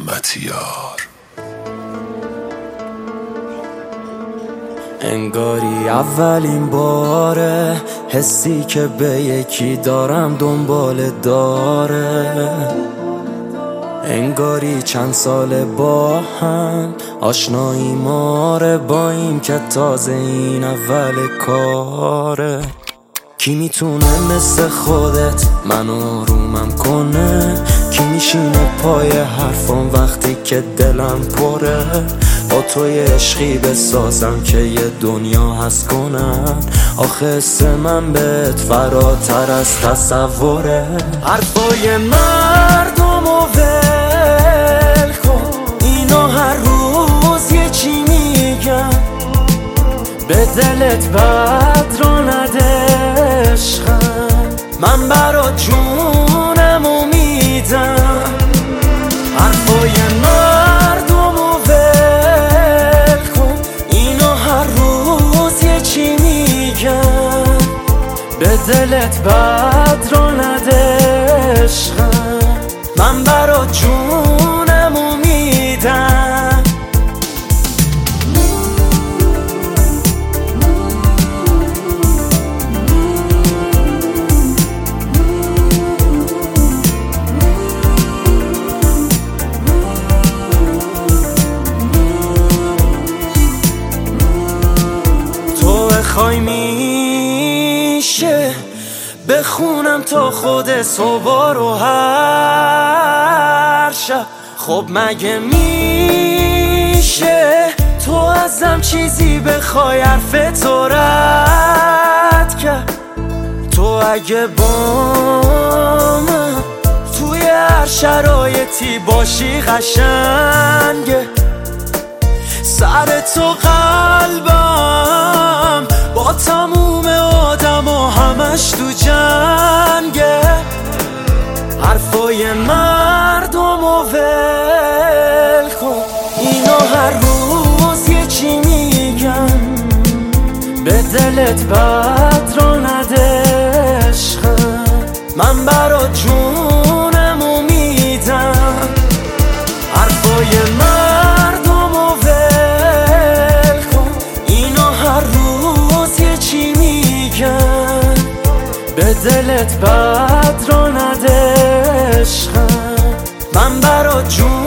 مطیار. انگاری اولین باره حسی که به یکی دارم دنبال داره، انگاری چند سال با هم آشنایی ماره، با این که تازه این اول کاره. کی میتونه مثل خودت منو آرومم کنه؟ کی میشینه پای حرفم وقتی که دلم پره؟ با تو یه عشقی بسازم که یه دنیا هست کنن. آخه حس من بهت فراتر از تصوره. حرفای مردم و ول کن، اینو هر روز یه چی میگم. به دلت بد رو نده عشقم، من برات جونمو میدم. حرفای مردم و ول کن، اینو هر روز یه چی میگم. به دلت بد رو نده عشقم، من برات جونمو میدم. بخوای میشه بخونم تا خود صبح رو هر شب. خب مگه میشه تو ازم چیزی بخوای حرف تو رد کرد؟ تو اگه با من توی هر شرایطی باشی قشنگه. سر تو قلبم با تموم آدم و همش تو جنگه. حرفای مردم و ول کن، اینو هر روز یه چی میگم. به دلت بد رو نده عشقم، من برات جونمو میدم. حرفای مردم و ول کن، اینو هر روز یه چی میگم. به دلت بد رو نده عشقم، من برات جونمو